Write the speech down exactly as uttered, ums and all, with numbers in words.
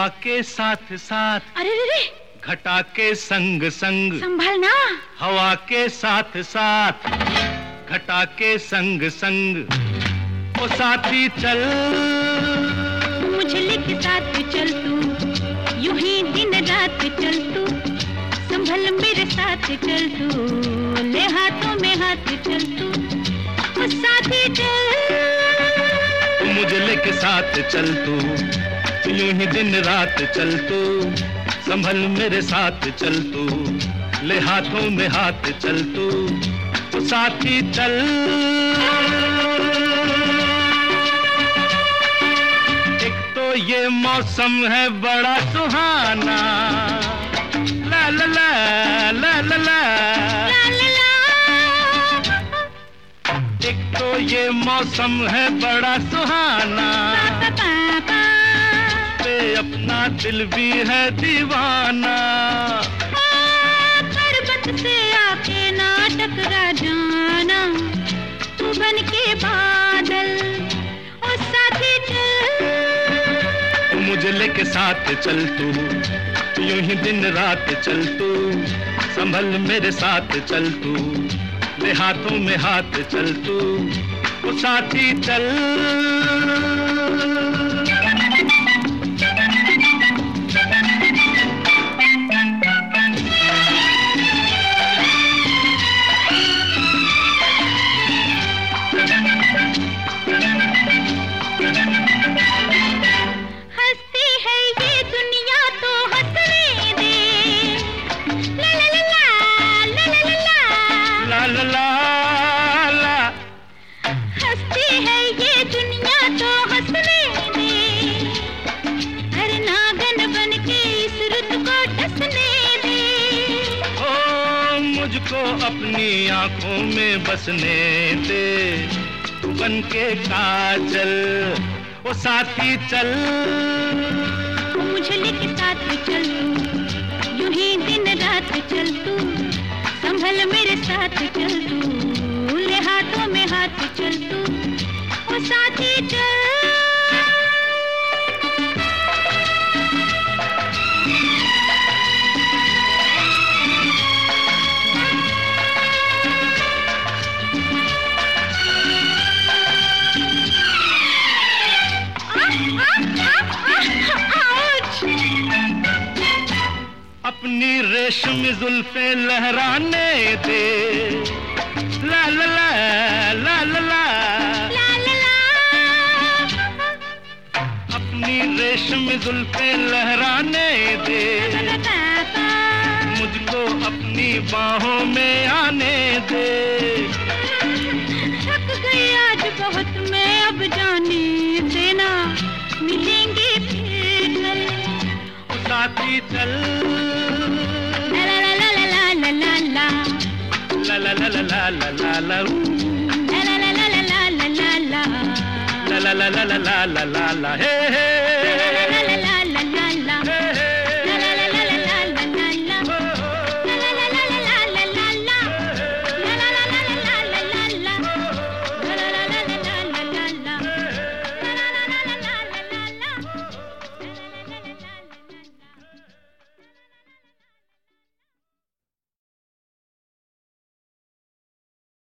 हवा के साथ साथ, अरे रे रे, घटा के संग संग, संभालना। हवा के साथ साथ, घटा के संग संग, ओ साथी चल मुझे के साथ चल तू, यूं ही दिन रात चल तू, संभल मेरे साथ चल तू, ले हाथों में हाथ चल तू, ओ साथी चल मुझे लेके साथ चल तू, यूं ही दिन रात चल तू, संभल मेरे साथ चल तू, ले हाथों में हाथ चल तू, तो साथी चल। एक तो ये मौसम है बड़ा सुहाना, ला ला ला ला ला ला, एक तो ये मौसम है बड़ा सुहाना, अपना दिल भी है दीवाना, पर्वत से आके ना टकरा जाना, तू बन के बादल और साथी चल मुझे लेके साथ चल तू, यूं ही दिन रात चल तू, संभल मेरे साथ चल तू, ले हाथों में हाथ चल तू, वो साथी चल। हंसती है ये दुनिया तो हंसने दे, ला ला ला ला ला ला ला ला ला ला, हंसती है ये दुनिया तो हंसने दे, हर नागन बन के इस रुत को डसने दे, ओ मुझको अपनी आंखों में बसने दे, तू बन के काजल, ओ साथी चल मुझे लेके साथ चल तू, यूं ही दिन रात चल तू, संभल मेरे साथ चल तू, ले हाथों में हाथ चल तू, ओ साथी चल। अपनी रेशमी जुल्फे लहराने दे, ला ला ला ला ला ला, ला ला ला, अपनी रेशमी जुल्फे लहराने दे, मुझको अपनी बाहों में आने दे, थक गई आज बहुत मैं अब जाने देना, मिलेंगे फिर कल, साथी चल ला ला ला ला ला ला ला ला, ला ला ला ला ला ला ला ला, ला ला ला ला ला ला ला ला, ला ला ला ला ला ला ला ला, हे हे।